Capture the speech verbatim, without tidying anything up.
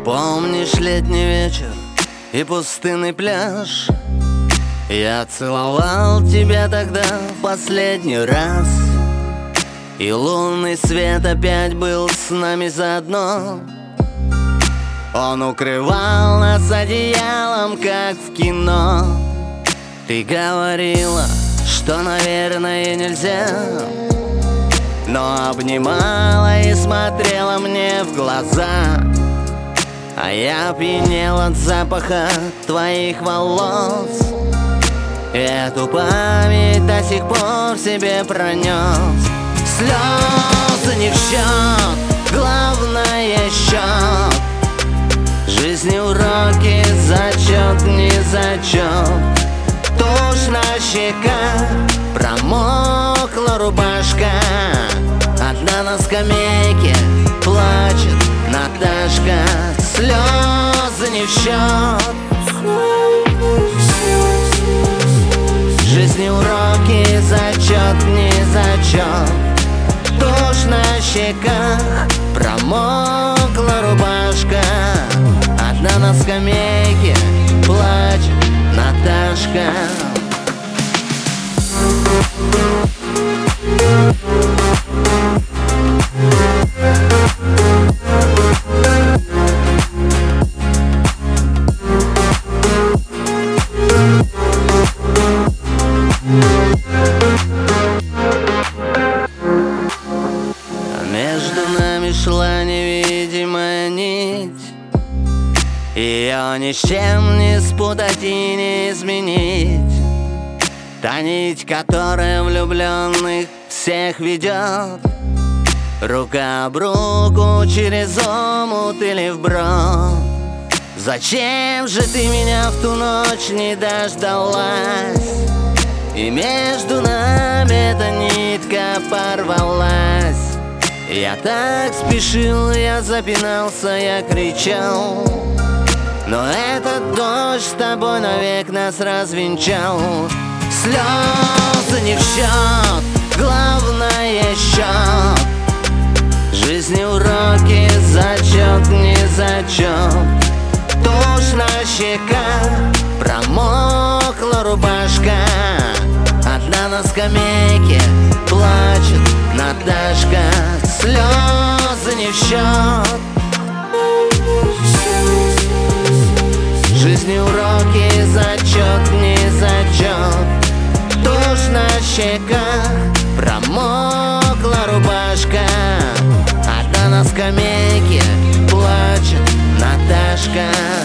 Помнишь летний вечер и пустынный пляж? Я целовал тебя тогда в последний раз, и лунный свет опять был с нами заодно. Он укрывал нас одеялом, как в кино. Ты говорила, что, наверное, нельзя, но обнимала и смотрела мне в глаза. А я опьянел от запаха твоих волос. Эту память до сих пор в себе пронес. Слезы не в счет, главное счет. Жизни уроки, зачет не зачет. Тушь на щеках, промокла рубашка. Одна на скамейке плачет Наташка. Слезы не в счет. Жизни уроки, зачет не зачет. Тушь на щеках, промокла рубашка. Одна на скамейке плачет Наташка. Между нами шла невидимая нить, ее ни с чем не спутать и не изменить. Та нить, которая влюбленных всех ведет, рука об руку через омут или вброд. Зачем же ты меня в ту ночь не дождалась? И между нами эта нитка порвалась. Я так спешил, я запинался, я кричал, но этот дождь с тобой навек нас развенчал. Слезы не в счет, главное счет. Жизни уроки, зачет не зачет. Тушь на щеках, промокла рубашка. Одна на скамейке плачет Наташка. Слезы не в счет. Жизни уроки, зачет не зачет. Тушь на щеках, промокла рубашка. Одна на скамейке плачет Наташка.